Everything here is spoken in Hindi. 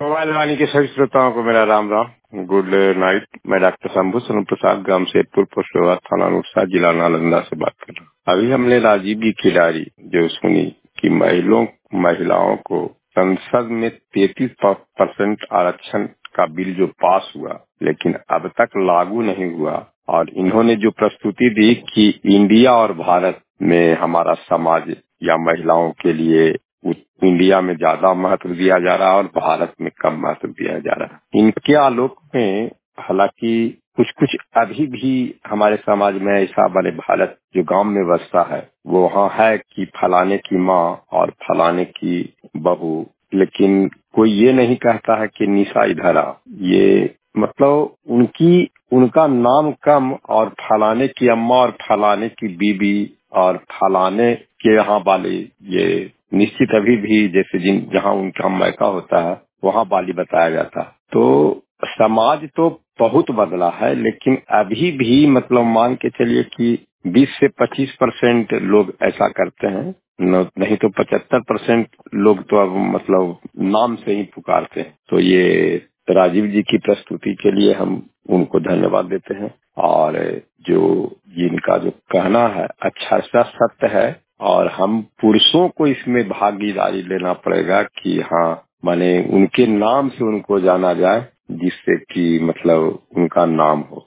मोबाइल वाणी के सभी श्रोताओं को मेरा राम राम, गुड नाइट। मैं डॉक्टर शंभू सोनू प्रसाद, ग्राम सेतपुर, पोस्ट थाना नूरसा, जिला नालंदा से बात कर रहा हूँ। अभी हमने राजीव जी की डायरी जो सुनी कि महिलाओं को संसद में 33% आरक्षण का बिल जो पास हुआ, लेकिन अब तक लागू नहीं हुआ। और इन्होंने जो प्रस्तुति दी कि इंडिया और भारत में हमारा समाज या महिलाओं के लिए इंडिया में ज्यादा महत्व दिया जा रहा है और भारत में कम महत्व दिया जा रहा है। इनके आलोक में हालांकि कुछ कुछ अभी भी हमारे समाज में ऐसा बने, भारत जो गांव में बसता है वो वहाँ है कि फलाने की माँ और फलाने की बहू, लेकिन कोई ये नहीं कहता है कि निशा इधर आ। ये मतलब उनका नाम कम और फलाने की अम्मा और फलाने की बीबी और फलाने के यहाँ वाले, ये निश्चित अभी भी जैसे जहाँ उनका मैका होता है वहाँ बाली बताया जाता है। तो समाज तो बहुत बदला है, लेकिन अभी भी मतलब मान के चलिए कि 20 से 25% लोग ऐसा करते हैं, नहीं तो 75% लोग तो अब मतलब नाम से ही पुकारते हैं। तो ये राजीव जी की प्रस्तुति के लिए हम उनको धन्यवाद देते हैं। और जो जिनका जो कहना है अच्छा सा सत्य है, और हम पुरुषों को इसमें भागीदारी लेना पड़ेगा कि हाँ माने उनके नाम से उनको जाना जाए, जिससे कि मतलब उनका नाम हो।